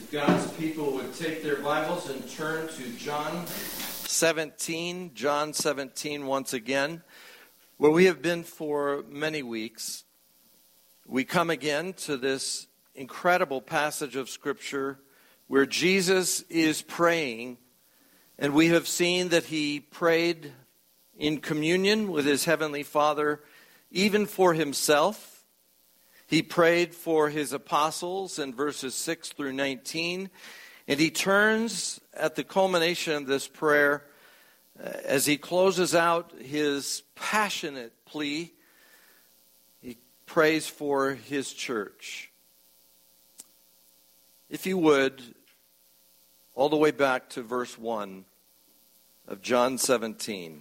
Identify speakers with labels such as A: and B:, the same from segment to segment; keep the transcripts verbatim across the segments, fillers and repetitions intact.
A: If God's people would take their Bibles and turn to John seventeen, John seventeen once again, where we have been for many weeks. We come again to this incredible passage of Scripture where Jesus is praying, and we have seen that he prayed in communion with his heavenly Father, even for himself. He prayed for his apostles in verses six through nineteen, and he turns at the culmination of this prayer as he closes out his passionate plea. He prays for his church. If you would, all the way back to verse one of John seventeen.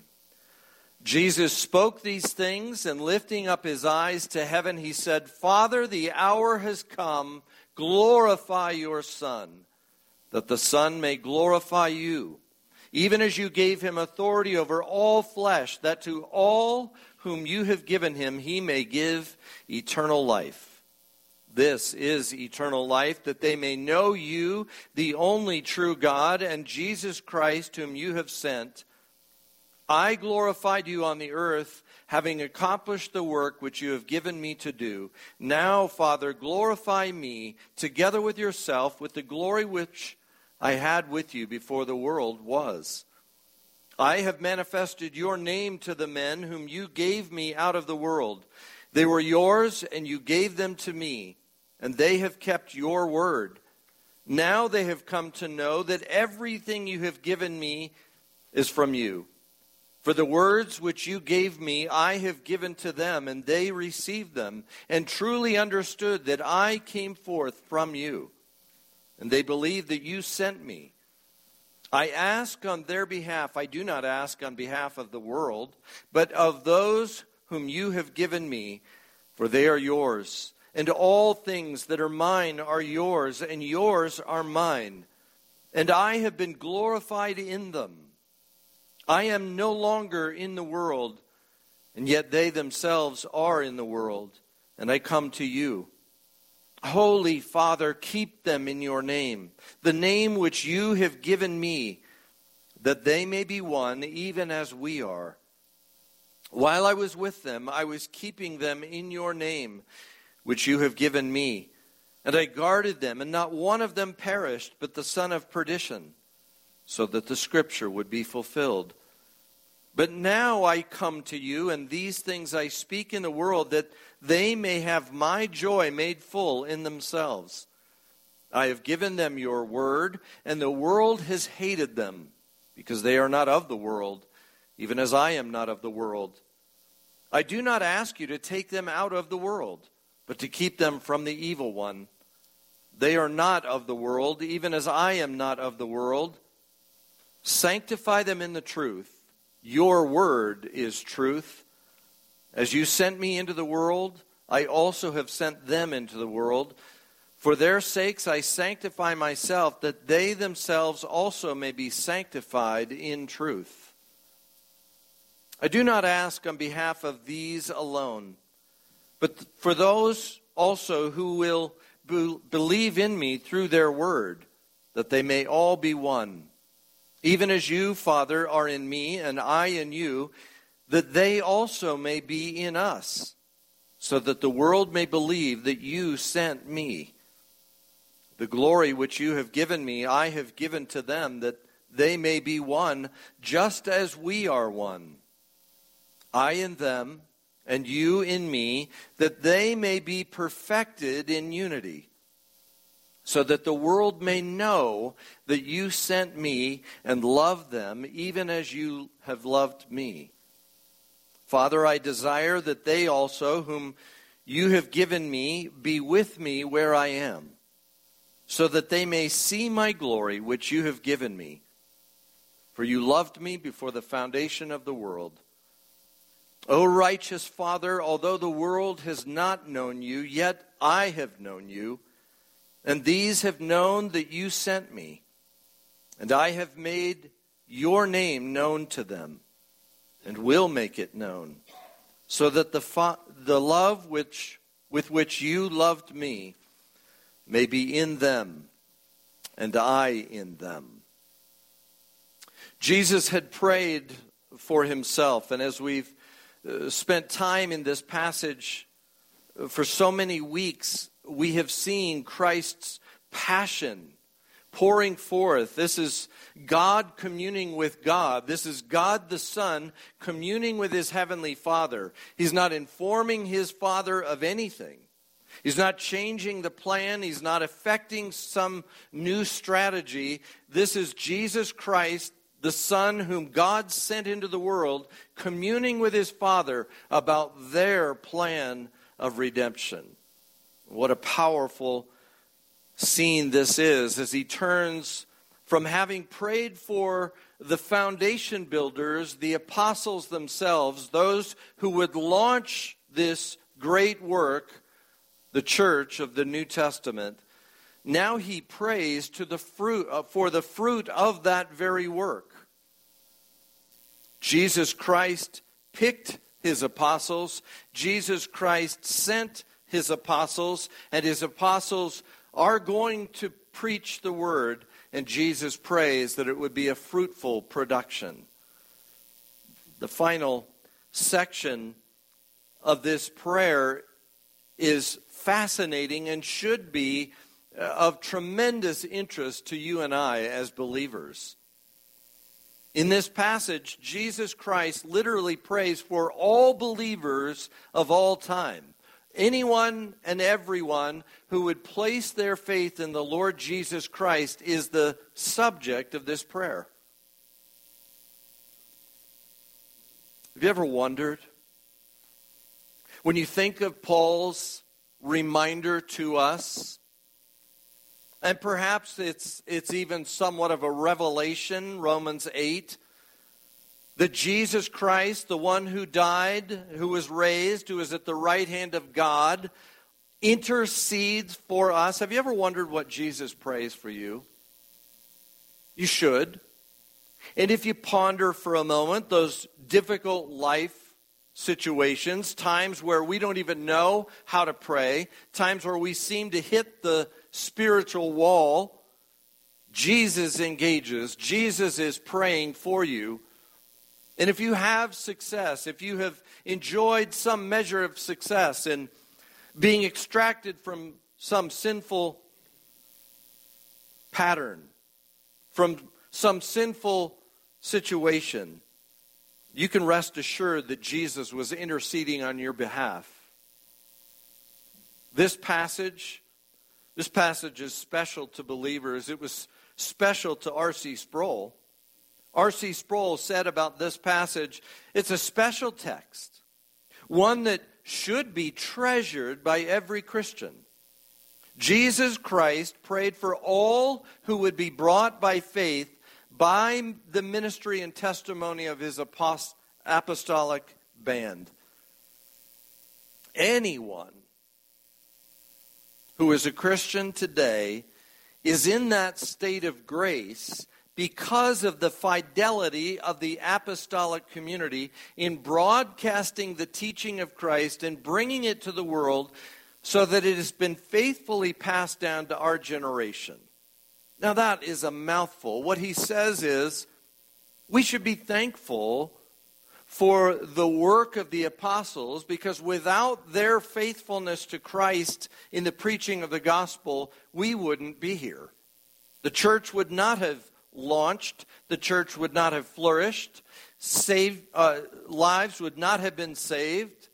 A: Jesus spoke these things, and lifting up his eyes to heaven, he said, Father, the hour has come. Glorify your Son, that the Son may glorify you, even as you gave him authority over all flesh, that to all whom you have given him he may give eternal life. This is eternal life, that they may know you, the only true God, and Jesus Christ, whom you have sent. I glorified you on the earth, having accomplished the work which you have given me to do. Now, Father, glorify me together with yourself with the glory which I had with you before the world was. I have manifested your name to the men whom you gave me out of the world. They were yours, and you gave them to me, and they have kept your word. Now they have come to know that everything you have given me is from you. For the words which you gave me, I have given to them, and they received them, and truly understood that I came forth from you. And they believe that you sent me. I ask on their behalf. I do not ask on behalf of the world, but of those whom you have given me, for they are yours. And all things that are mine are yours, and yours are mine. And I have been glorified in them. I am no longer in the world, and yet they themselves are in the world, and I come to you. Holy Father, keep them in your name, the name which you have given me, that they may be one, even as we are. While I was with them, I was keeping them in your name, which you have given me. And I guarded them, and not one of them perished, but the son of perdition, so that the scripture would be fulfilled. But now I come to you, and these things I speak in the world, that they may have my joy made full in themselves. I have given them your word, and the world has hated them, because they are not of the world, even as I am not of the world. I do not ask you to take them out of the world, but to keep them from the evil one. They are not of the world, even as I am not of the world. Sanctify them in the truth. Your word is truth. As you sent me into the world, I also have sent them into the world. For their sakes I sanctify myself, that they themselves also may be sanctified in truth. I do not ask on behalf of these alone, but for those also who will be- believe in me through their word, that they may all be one. Even as you, Father, are in me, and I in you, that they also may be in us, so that the world may believe that you sent me. The glory which you have given me, I have given to them, that they may be one, just as we are one. I in them, and you in me, that they may be perfected in unity, so that the world may know that you sent me and loved them, even as you have loved me. Father, I desire that they also, whom you have given me, be with me where I am, so that they may see my glory which you have given me. For you loved me before the foundation of the world. O righteous Father, although the world has not known you, yet I have known you, and these have known that you sent me, and I have made your name known to them, and will make it known, so that the fa- the love which with which you loved me may be in them, and I in them. Jesus had prayed for himself, and as we've uh, spent time in this passage uh, for so many weeks, we have seen Christ's passion pouring forth. This is God communing with God. This is God the Son communing with his heavenly Father. He's not informing his Father of anything. He's not changing the plan. He's not affecting some new strategy. This is Jesus Christ, the Son whom God sent into the world, communing with his Father about their plan of redemption. What a powerful scene this is as he turns from having prayed for the foundation builders, the apostles themselves, those who would launch this great work, the church of the New Testament. Now he prays to the fruit uh, for the fruit of that very work. Jesus Christ picked his apostles. Jesus Christ sent his apostles, and his apostles are going to preach the word, and Jesus prays that it would be a fruitful production. The final section of this prayer is fascinating and should be of tremendous interest to you and I as believers. In this passage, Jesus Christ literally prays for all believers of all time. Anyone and everyone who would place their faith in the Lord Jesus Christ is the subject of this prayer. Have you ever wondered, when you think of Paul's reminder to us, and perhaps it's it's even somewhat of a revelation, Romans eight, that Jesus Christ, the one who died, who was raised, who is at the right hand of God, intercedes for us. Have you ever wondered what Jesus prays for you? You should. And if you ponder for a moment those difficult life situations, times where we don't even know how to pray, times where we seem to hit the spiritual wall, Jesus engages. Jesus is praying for you. And if you have success, if you have enjoyed some measure of success in being extracted from some sinful pattern, from some sinful situation, you can rest assured that Jesus was interceding on your behalf. This passage, this passage is special to believers. It was special to R C Sproul. R C Sproul said about this passage, it's a special text, one that should be treasured by every Christian. Jesus Christ prayed for all who would be brought by faith by the ministry and testimony of his apostolic band. Anyone who is a Christian today is in that state of grace because of the fidelity of the apostolic community in broadcasting the teaching of Christ and bringing it to the world so that it has been faithfully passed down to our generation. Now that is a mouthful. What he says is, we should be thankful for the work of the apostles, because without their faithfulness to Christ in the preaching of the gospel, we wouldn't be here. The church would not have launched, the church would not have flourished, saved, uh, lives would not have been saved.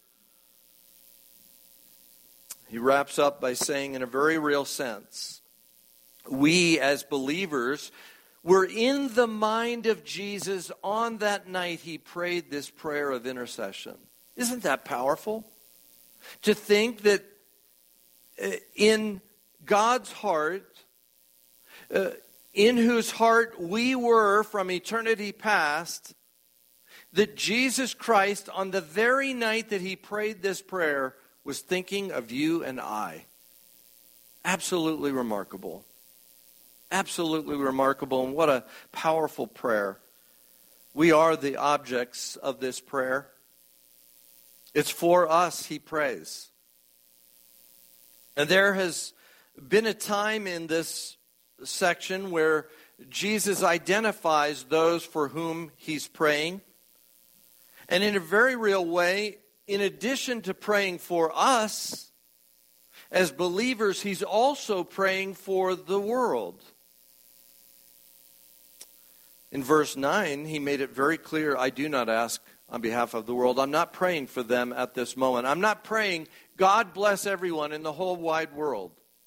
A: He wraps up by saying, in a very real sense, we as believers were in the mind of Jesus on that night he prayed this prayer of intercession. Isn't that powerful? To think that in God's heart, uh, in whose heart we were from eternity past, that Jesus Christ, on the very night that he prayed this prayer, was thinking of you and I. Absolutely remarkable. Absolutely remarkable, and what a powerful prayer. We are the objects of this prayer. It's for us he prays. And there has been a time in this section where Jesus identifies those for whom he's praying. And in a very real way, in addition to praying for us, as believers, he's also praying for the world. In verse nine, he made it very clear, I do not ask on behalf of the world. I'm not praying for them at this moment. I'm not praying, God bless everyone in the whole wide world.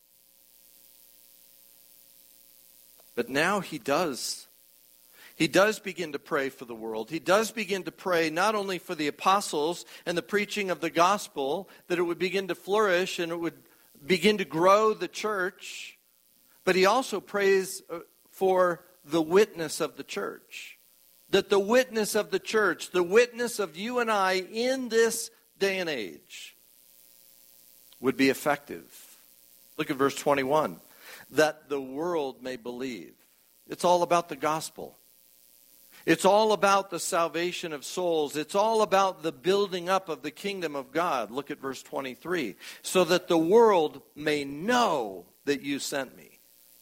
A: But now he does. He does begin to pray for the world. He does begin to pray not only for the apostles and the preaching of the gospel, that it would begin to flourish and it would begin to grow the church, but he also prays for the witness of the church. That the witness of the church, the witness of you and I in this day and age, would be effective. Look at verse twenty-one. That the world may believe. It's all about the gospel. It's all about the salvation of souls. It's all about the building up of the kingdom of God. Look at verse twenty-three. So that the world may know that you sent me.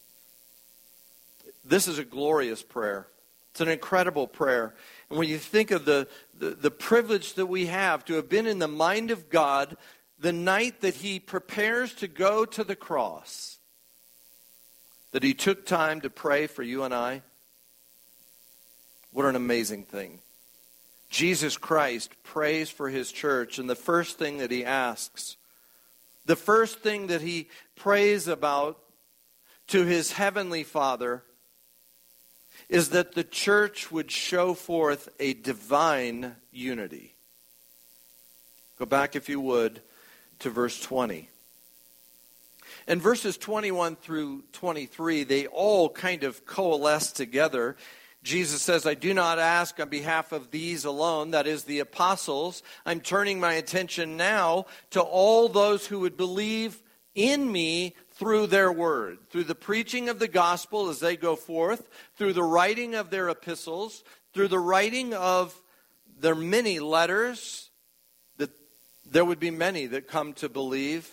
A: This is a glorious prayer. It's an incredible prayer. And when you think of the, the, the privilege that we have to have been in the mind of God the night that he prepares to go to the cross, that he took time to pray for you and I, what an amazing thing. Jesus Christ prays for his church, and the first thing that he asks, the first thing that he prays about to his heavenly Father, is that the church would show forth a divine unity. Go back, if you would, to verse twenty. And verses twenty-one through twenty-three, they all kind of coalesce together. Jesus says, I do not ask on behalf of these alone, that is the apostles. I'm turning my attention now to all those who would believe in me through their word, through the preaching of the gospel as they go forth, through the writing of their epistles, through the writing of their many letters, that there would be many that come to believe.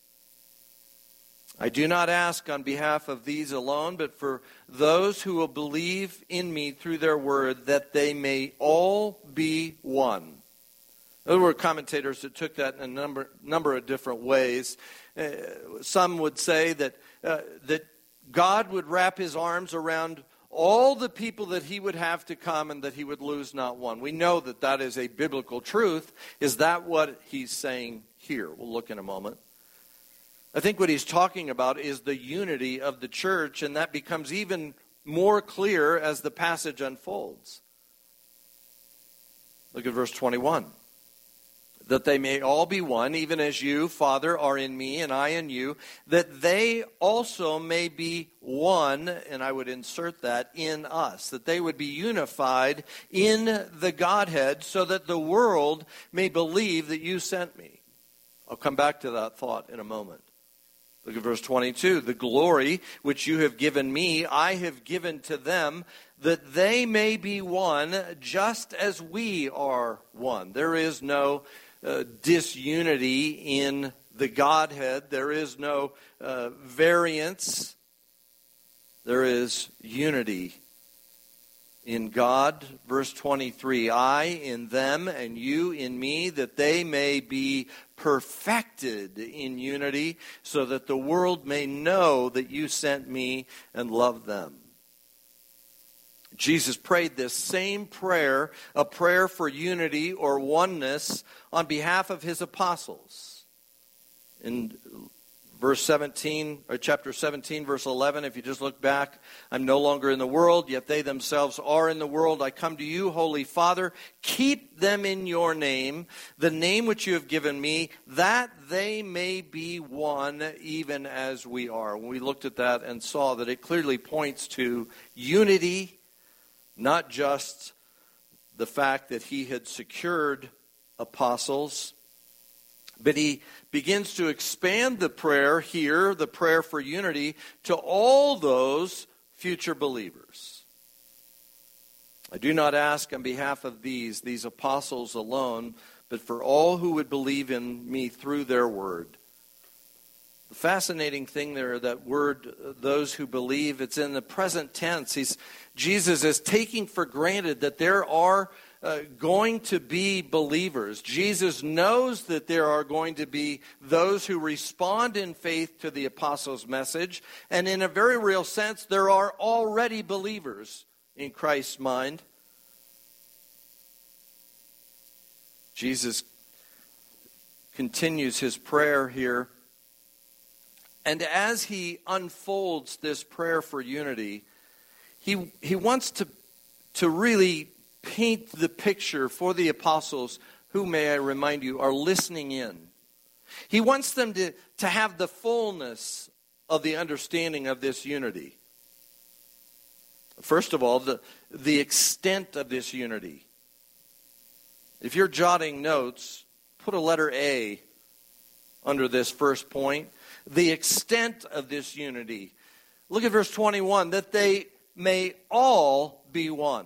A: I do not ask on behalf of these alone, but for those who will believe in me through their word, that they may all be one. There were commentators that took that in a number, number of different ways. Uh, some would say that uh, that God would wrap his arms around all the people that he would have to come and that he would lose not one. We know that that is a biblical truth. Is that what he's saying here? We'll look in a moment. I think what he's talking about is the unity of the church, and that becomes even more clear as the passage unfolds. Look at verse twenty-one. That they may all be one, even as you, Father, are in me and I in you, that they also may be one, and I would insert that, in us, that they would be unified in the Godhead, so that the world may believe that you sent me. I'll come back to that thought in a moment. Look at verse twenty-two. The glory which you have given me, I have given to them, that they may be one, just as we are one. There is no uh, disunity in the Godhead. There is no uh, variance. There is unity in God. Verse twenty-three. I in them and you in me, that they may be perfected in unity, so that the world may know that you sent me and loved them. Jesus prayed this same prayer, a prayer for unity or oneness, on behalf of his apostles. In verse seventeen, or chapter seventeen, verse eleven, if you just look back, I'm no longer in the world, yet they themselves are in the world. I come to you, Holy Father, keep them in your name, the name which you have given me, that they may be one, even as we are. When we looked at that and saw that it clearly points to unity, not just the fact that he had secured apostles, but he begins to expand the prayer here, the prayer for unity, to all those future believers. I do not ask on behalf of these, these apostles alone, but for all who would believe in me through their word, The fascinating thing there, that word, those who believe, it's in the present tense. He's, Jesus is taking for granted that there are uh, going to be believers. Jesus knows that there are going to be those who respond in faith to the apostles' message. And in a very real sense, there are already believers in Christ's mind. Jesus continues his prayer here. And as he unfolds this prayer for unity, he, he wants to, to really paint the picture for the apostles who, may I remind you, are listening in. He wants them to, to have the fullness of the understanding of this unity. First of all, the, the extent of this unity. If you're jotting notes, put a letter A under this first point. The extent of this unity. Look at verse twenty-one. That they may all be one.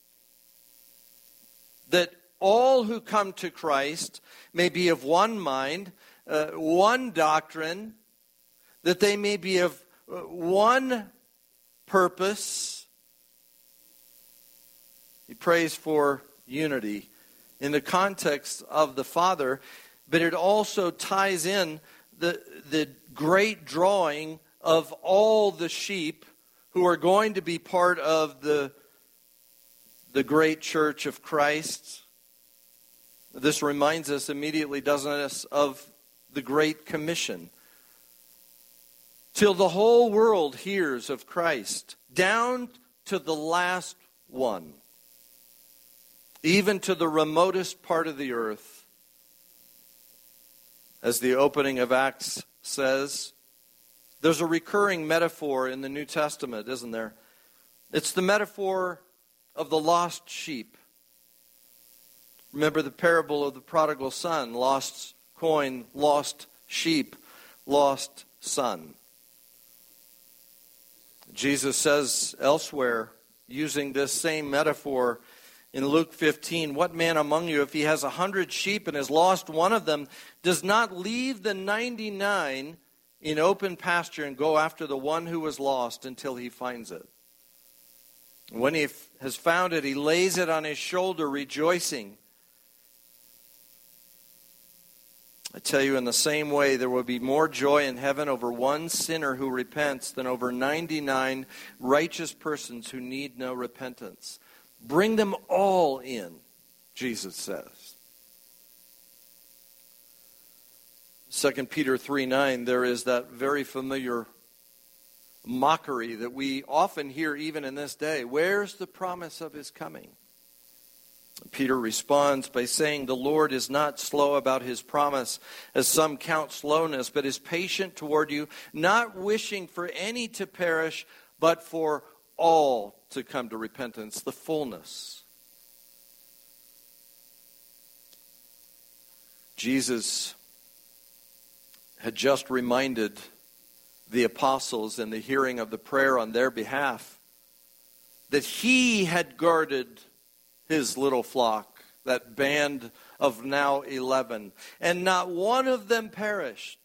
A: That all who come to Christ may be of one mind, uh, one doctrine. That they may be of uh, one purpose. He prays for unity in the context of the Father, but it also ties in the, the great drawing of all the sheep who are going to be part of the, the great church of Christ. This reminds us immediately, doesn't it, of the Great Commission. Till the whole world hears of Christ, down to the last one, even to the remotest part of the earth. As the opening of Acts says, there's a recurring metaphor in the New Testament, isn't there? It's the metaphor of the lost sheep. Remember the parable of the prodigal son, lost coin, lost sheep, lost son. Jesus says elsewhere, using this same metaphor, in Luke fifteen, what man among you, if he has a hundred sheep and has lost one of them, does not leave the ninety-nine in open pasture and go after the one who was lost until he finds it? When he has found it, he lays it on his shoulder, rejoicing. I tell you, in the same way, there will be more joy in heaven over one sinner who repents than over ninety-nine righteous persons who need no repentance. Bring them all in, Jesus says. Second Peter three nine, there is that very familiar mockery that we often hear even in this day. Where's the promise of his coming? Peter responds by saying, the Lord is not slow about his promise, as some count slowness, but is patient toward you, not wishing for any to perish, but for all to come to repentance, the fullness. Jesus had just reminded the apostles in the hearing of the prayer on their behalf that he had guarded his little flock, that band of now eleven, and not one of them perished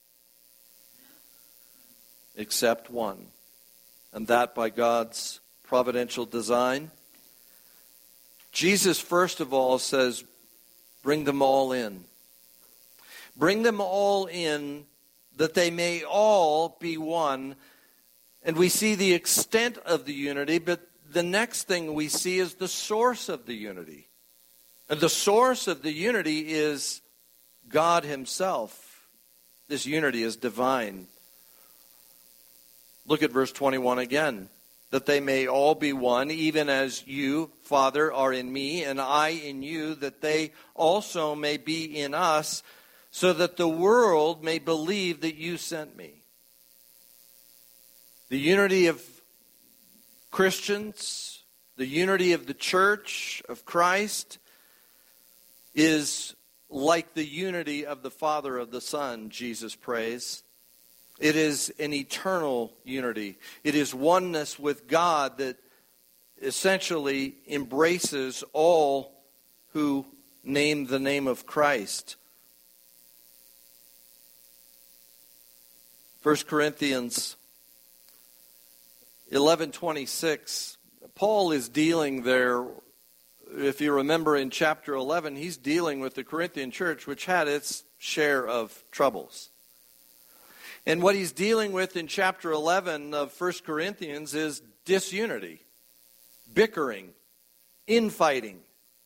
A: except one, and that by God's providential design. Jesus, first of all, says, bring them all in. Bring them all in, that they may all be one. And we see the extent of the unity, but the next thing we see is the source of the unity. And the source of the unity is God himself. This unity is divine. Look at verse twenty-one again. That they may all be one, even as you, Father, are in me, and I in you, that they also may be in us, so that the world may believe that you sent me. The unity of Christians, the unity of the church of Christ, is like the unity of the Father of the Son, Jesus prays. It is an eternal unity. It is oneness with God that essentially embraces all who name the name of Christ. First Corinthians eleven twenty-six, Paul is dealing there, if you remember in chapter eleven, he's dealing with the Corinthian church, which had its share of troubles. And what he's dealing with in chapter eleven of First Corinthians is disunity, bickering, infighting.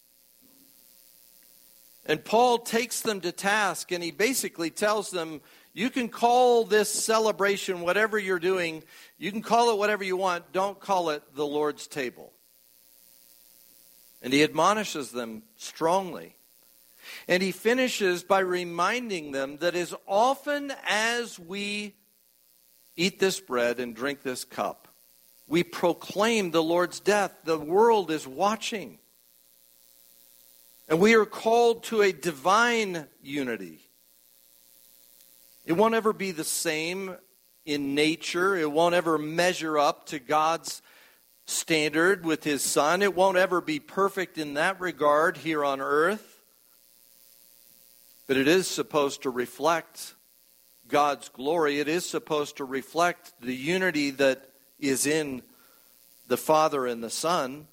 A: And Paul takes them to task, and he basically tells them, you can call this celebration whatever you're doing, you can call it whatever you want, don't call it the Lord's table. And he admonishes them strongly. And he finishes by reminding them that as often as we eat this bread and drink this cup, we proclaim the Lord's death. The world is watching. And we are called to a divine unity. It won't ever be the same in nature. It won't ever measure up to God's standard with His Son. It won't ever be perfect in that regard here on earth. But it is supposed to reflect God's glory. It is supposed to reflect the unity that is in the Father and the Son.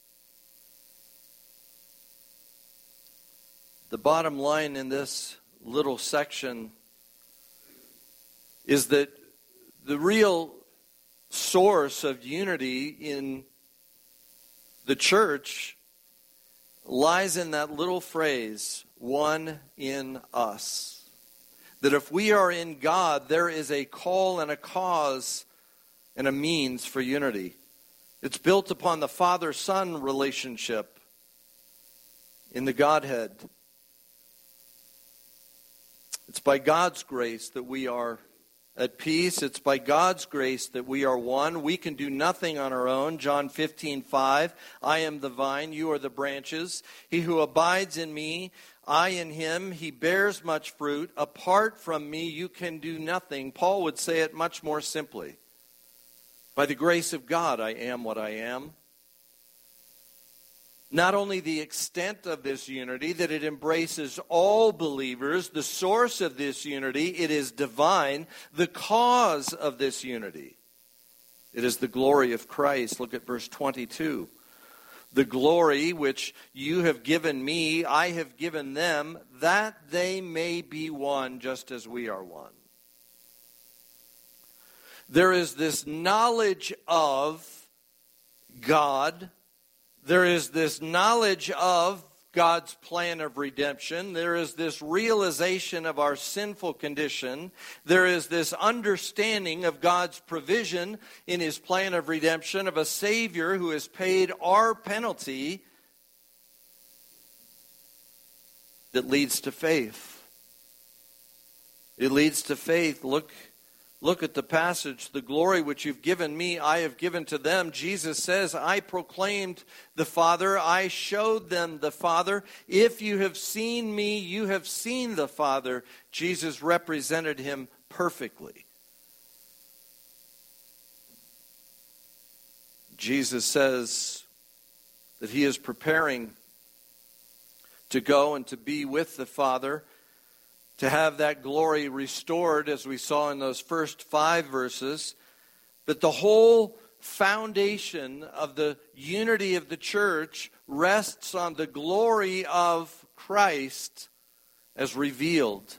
A: The bottom line in this little section is that the real source of unity in the church lies in that little phrase, one in us. That if we are in God, there is a call and a cause and a means for unity. It's built upon the Father-Son relationship in the Godhead. It's by God's grace that we are at peace. It's by God's grace that we are one. We can do nothing on our own. John fifteen five, I am the vine, you are the branches. He who abides in me, I in him, he bears much fruit. Apart from me, you can do nothing. Paul would say it much more simply. By the grace of God, I am what I am. Not only the extent of this unity, that it embraces all believers, the source of this unity, it is divine. The cause of this unity, it is the glory of Christ. Look at verse twenty-two. The glory which you have given me, I have given them, that they may be one, just as we are one. There is this knowledge of God. There is this knowledge of God's plan of redemption. There is this realization of our sinful condition. There is this understanding of God's provision in His plan of redemption, of a Savior who has paid our penalty, that leads to faith. It leads to faith. Look Look at the passage. The glory which you've given me, I have given to them. Jesus says, I proclaimed the Father. I showed them the Father. If you have seen me, you have seen the Father. Jesus represented him perfectly. Jesus says that he is preparing to go and to be with the Father, to have that glory restored, as we saw in those first five verses. But the whole foundation of the unity of the church rests on the glory of Christ as revealed.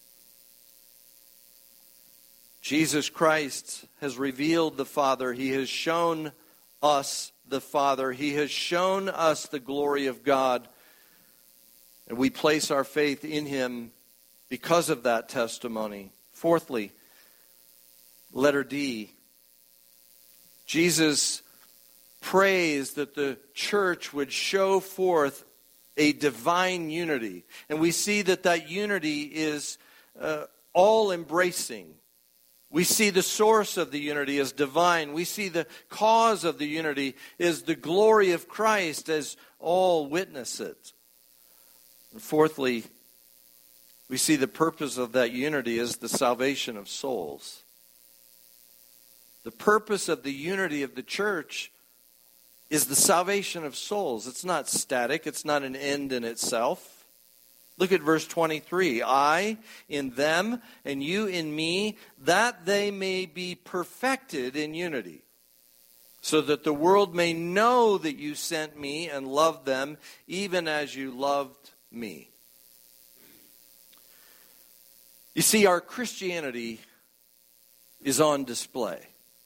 A: Jesus Christ has revealed the Father. He has shown us the Father. He has shown us the glory of God. And we place our faith in Him because of that testimony. Fourthly, letter D. Jesus prays that the church would show forth a divine unity. And we see that that unity is uh, all-embracing. We see the source of the unity as divine. We see the cause of the unity is the glory of Christ, as all witness it. And fourthly, we see the purpose of that unity is the salvation of souls. The purpose of the unity of the church is the salvation of souls. It's not static. It's not an end in itself. Look at verse twenty-three. I in them and you in me, that they may be perfected in unity, so that the world may know that you sent me and loved them, even as you loved me. You see, our Christianity is on display.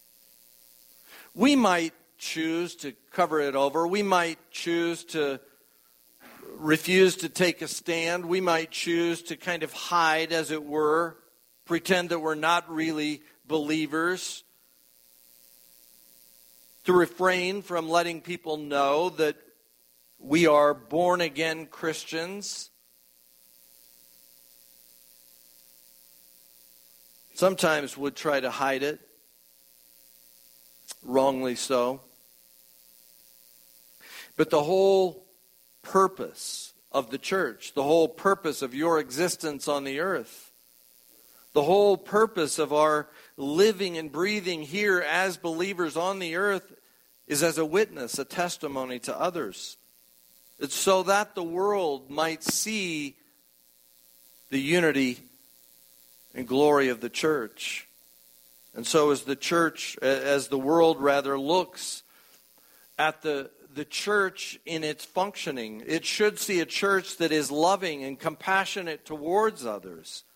A: We might choose to cover it over. We might choose to refuse to take a stand. We might choose to kind of hide, as it were, pretend that we're not really believers, to refrain from letting people know that we are born-again Christians. Sometimes would try to hide it, wrongly so. But the whole purpose of the church, the whole purpose of your existence on the earth, the whole purpose of our living and breathing here as believers on the earth is as a witness, a testimony to others. It's so that the world might see the unity and glory of the church. And so as the church, as the world rather looks at the, the church in its functioning, it should see a church that is loving and compassionate towards others.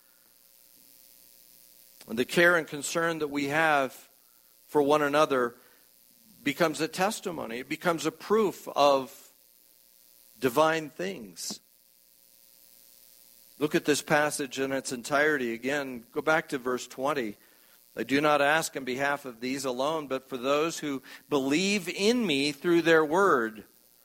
A: And the care and concern that we have for one another becomes a testimony. It becomes a proof of divine things. Look at this passage in its entirety again. Go back to verse twenty. I do not ask on behalf of these alone, but for those who believe in me through their word.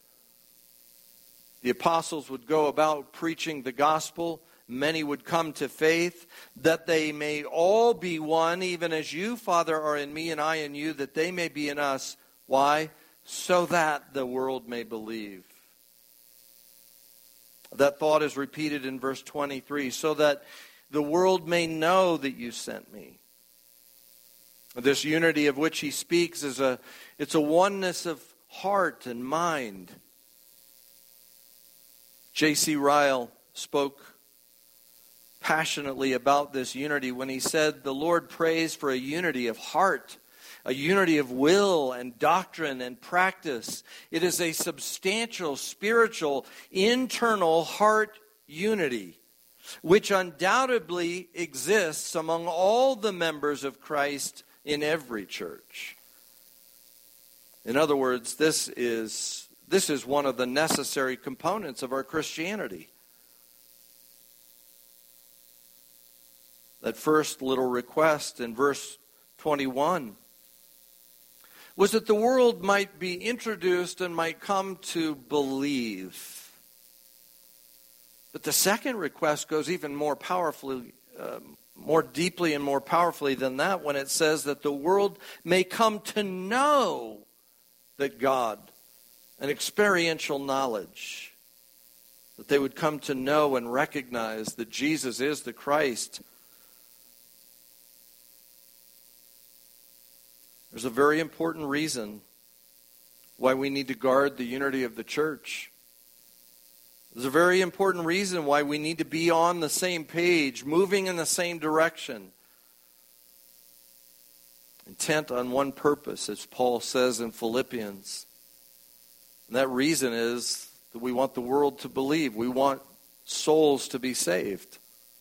A: The apostles would go about preaching the gospel. Many would come to faith, that they may all be one, even as you, Father, are in me and I in you, that they may be in us. Why? So that the world may believe. That thought is repeated in verse twenty-three, so that the world may know that you sent me. This unity of which he speaks is a, it's a oneness of heart and mind. J C Ryle spoke passionately about this unity when he said, the Lord prays for a unity of heart, a unity of will and doctrine and practice. It is a substantial, spiritual, internal heart unity, which undoubtedly exists among all the members of Christ in every church. In other words, this is, this is one of the necessary components of our Christianity. That first little request in verse twenty-one was that the world might be introduced and might come to believe. But the second request goes even more powerfully, uh, more deeply and more powerfully than that, when it says that the world may come to know that God, an experiential knowledge, that they would come to know and recognize that Jesus is the Christ. There's a very important reason why we need to guard the unity of the church. There's a very important reason why we need to be on the same page, moving in the same direction, intent on one purpose, as Paul says in Philippians. And that reason is that we want the world to believe. We want souls to be saved.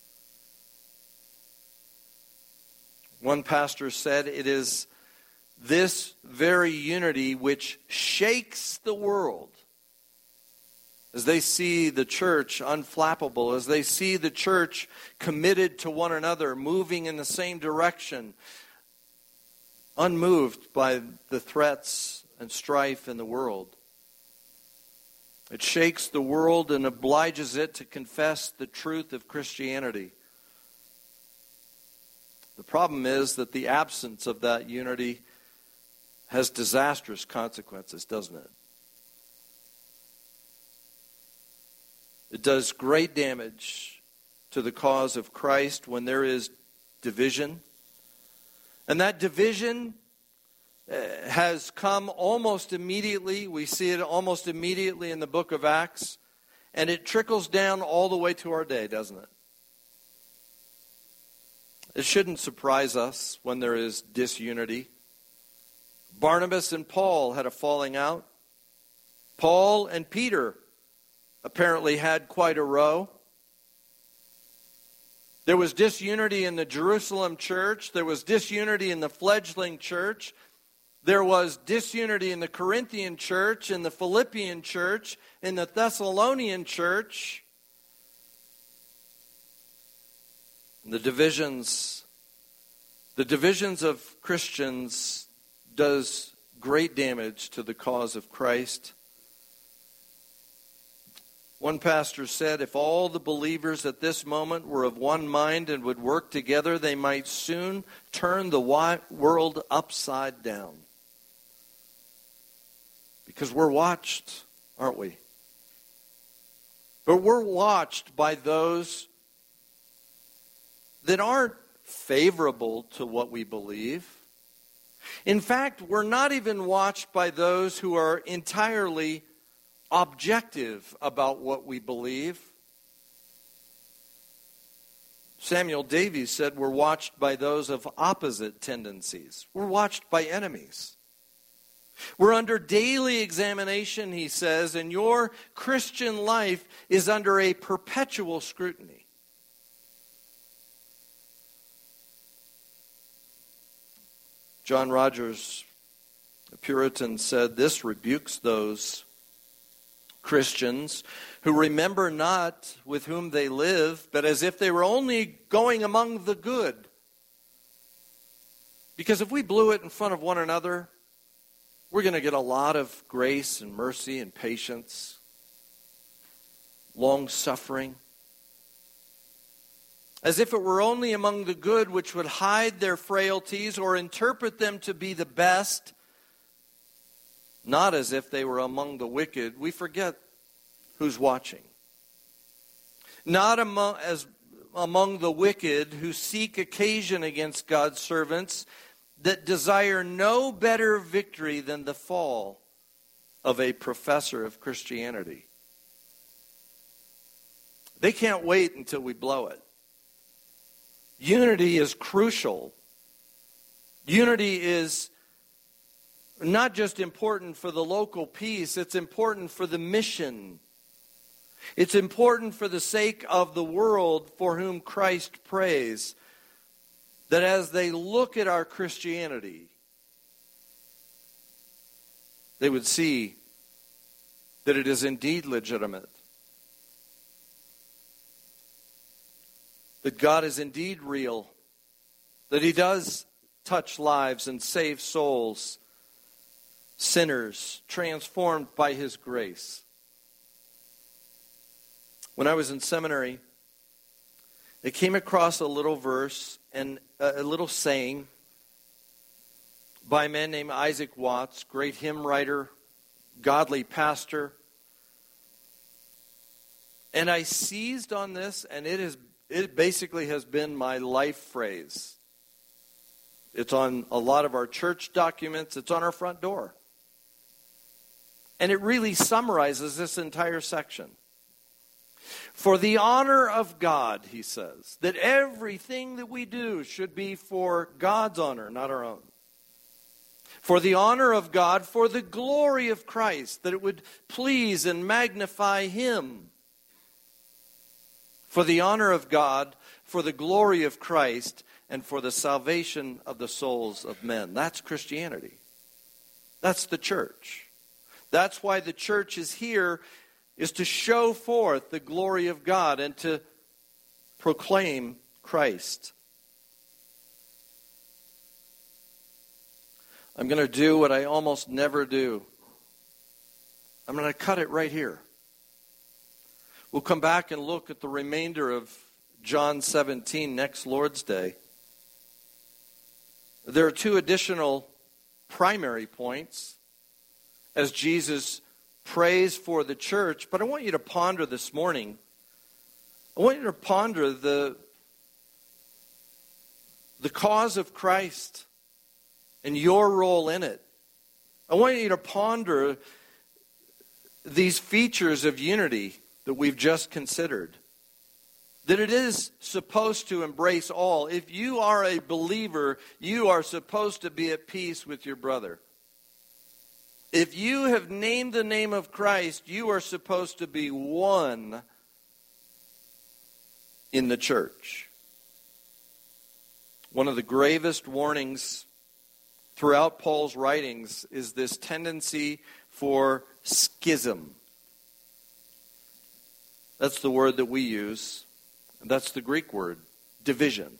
A: One pastor said, it is this very unity which shakes the world as they see the church unflappable, as they see the church committed to one another, moving in the same direction, unmoved by the threats and strife in the world. It shakes the world and obliges it to confess the truth of Christianity. The problem is that the absence of that unity has disastrous consequences, doesn't it? It does great damage to the cause of Christ when there is division. And that division has come almost immediately. We see it almost immediately in the book of Acts. And it trickles down all the way to our day, doesn't it? It shouldn't surprise us when there is disunity. Barnabas and Paul had a falling out. Paul and Peter apparently had quite a row. There was disunity in the Jerusalem church. There was disunity in the fledgling church. There was disunity in the Corinthian church, in the Philippian church, in the Thessalonian church. The divisions, the divisions of Christians does great damage to the cause of Christ. One pastor said, if all the believers at this moment were of one mind and would work together, they might soon turn the world upside down. Because we're watched, aren't we? But we're watched by those that aren't favorable to what we believe. In fact, we're not even watched by those who are entirely objective about what we believe. Samuel Davies said we're watched by those of opposite tendencies. We're watched by enemies. We're under daily examination, he says, and your Christian life is under a perpetual scrutiny. John Rogers, a Puritan, said this rebukes those Christians who remember not with whom they live, but as if they were only going among the good. Because if we blew it in front of one another, we're going to get a lot of grace and mercy and patience, long-suffering. As if it were only among the good which would hide their frailties or interpret them to be the best, not as if they were among the wicked. We forget who's watching. Not among, as among the wicked who seek occasion against God's servants, that desire no better victory than the fall of a professor of Christianity. They can't wait until we blow it. Unity is crucial. Unity is not just important for the local peace, it's important for the mission. It's important for the sake of the world for whom Christ prays. That as they look at our Christianity, they would see that it is indeed legitimate. That God is indeed real. That He does touch lives and save souls, sinners transformed by His grace. When I was in seminary, I came across a little verse and a little saying by a man named Isaac Watts, great hymn writer, godly pastor. And I seized on this, and it is it basically has been my life phrase. It's on a lot of our church documents. It's on our front door. And it really summarizes this entire section. For the honor of God, he says, that everything that we do should be for God's honor, not our own. For the honor of God, for the glory of Christ, that it would please and magnify Him. For the honor of God, for the glory of Christ, and for the salvation of the souls of men. That's Christianity. That's the church. That's why the church is here, is to show forth the glory of God and to proclaim Christ. I'm going to do what I almost never do. I'm going to cut it right here. We'll come back and look at the remainder of John seventeen next Lord's Day. There are two additional primary points as Jesus prays for the church, but I want you to ponder this morning. I want you to ponder the, the cause of Christ and your role in it. I want you to ponder these features of unity that we've just considered, that it is supposed to embrace all. If you are a believer, you are supposed to be at peace with your brother. If you have named the name of Christ, you are supposed to be one in the church. One of the gravest warnings throughout Paul's writings is this tendency for schism. That's the word that we use. That's the Greek word, division.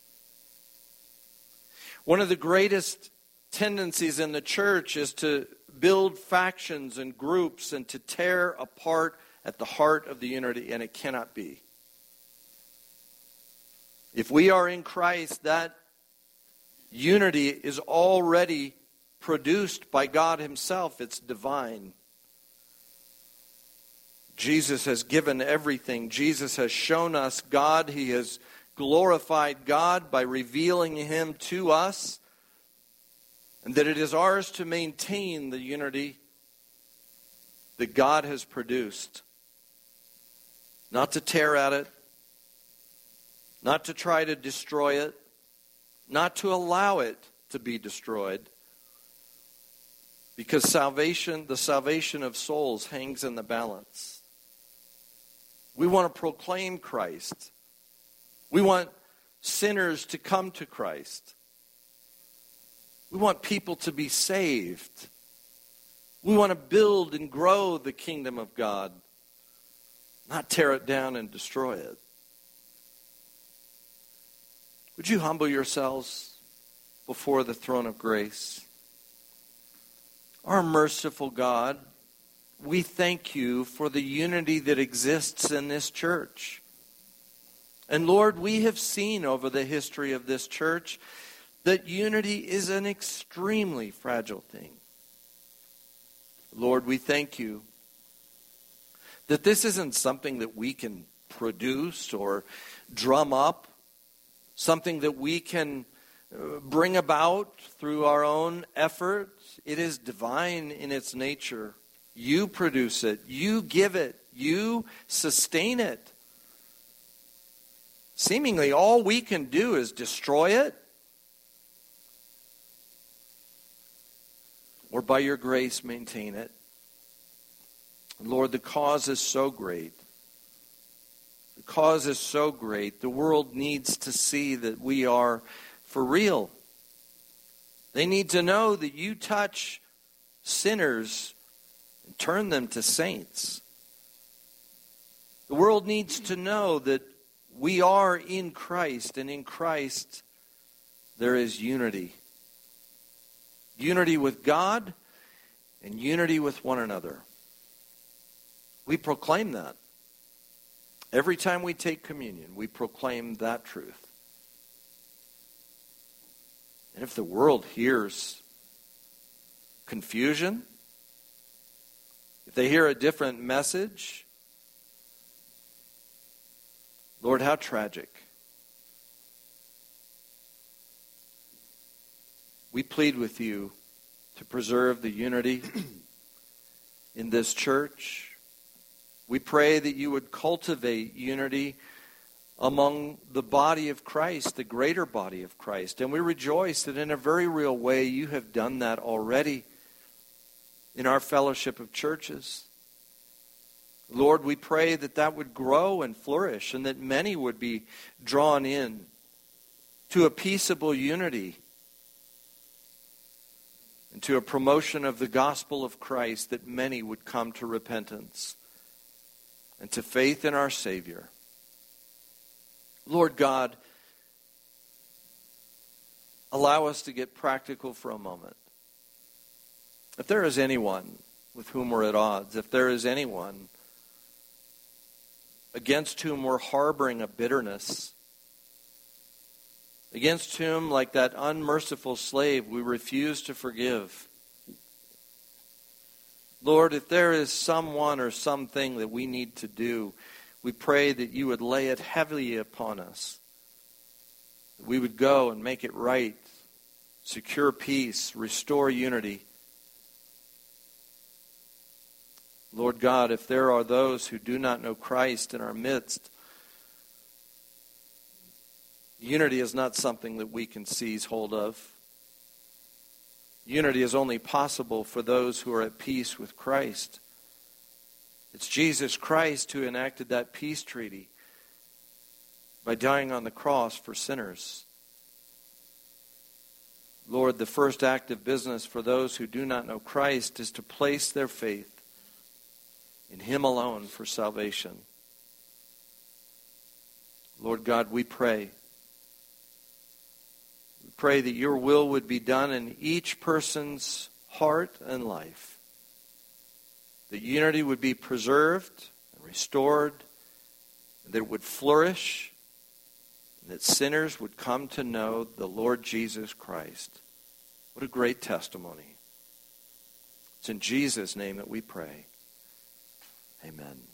A: One of the greatest tendencies in the church is to build factions and groups and to tear apart at the heart of the unity, and it cannot be. If we are in Christ, that unity is already produced by God Himself. It's divine. Jesus has given everything. Jesus has shown us God. He has glorified God by revealing Him to us. And that it is ours to maintain the unity that God has produced. Not to tear at it. Not to try to destroy it. Not to allow it to be destroyed. Because salvation, the salvation of souls hangs in the balance. We want to proclaim Christ. We want sinners to come to Christ. We want people to be saved. We want to build and grow the kingdom of God, not tear it down and destroy it. Would you humble yourselves before the throne of grace? Our merciful God, we thank you for the unity that exists in this church. And Lord, we have seen over the history of this church that unity is an extremely fragile thing. Lord, we thank you that this isn't something that we can produce or drum up, something that we can bring about through our own effort. It is divine in its nature. You produce it. You give it. You sustain it. Seemingly all we can do is destroy it, or by your grace maintain it. Lord, the cause is so great. The cause is so great. The world needs to see that we are for real. They need to know that you touch sinners and turn them to saints. The world needs to know that we are in Christ, and in Christ there is unity. Unity with God and unity with one another. We proclaim that. Every time we take communion, we proclaim that truth. And if the world hears confusion, if they hear a different message, Lord, how tragic. We plead with you to preserve the unity in this church. We pray that you would cultivate unity among the body of Christ, the greater body of Christ. And we rejoice that in a very real way you have done that already in our fellowship of churches. Lord, we pray that that would grow and flourish and that many would be drawn in to a peaceable unity and to a promotion of the gospel of Christ, that many would come to repentance and to faith in our Savior. Lord God, allow us to get practical for a moment. If there is anyone with whom we're at odds, if there is anyone against whom we're harboring a bitterness, against whom, like that unmerciful slave, we refuse to forgive. Lord, if there is someone or something that we need to do, we pray that you would lay it heavily upon us. That we would go and make it right, secure peace, restore unity. Lord God, if there are those who do not know Christ in our midst, unity is not something that we can seize hold of. Unity is only possible for those who are at peace with Christ. It's Jesus Christ who enacted that peace treaty by dying on the cross for sinners. Lord, the first act of business for those who do not know Christ is to place their faith in Him alone for salvation. Lord God, we pray. We pray that your will would be done in each person's heart and life. That unity would be preserved and restored, and that it would flourish, and that sinners would come to know the Lord Jesus Christ. What a great testimony. It's in Jesus' name that we pray. Amen.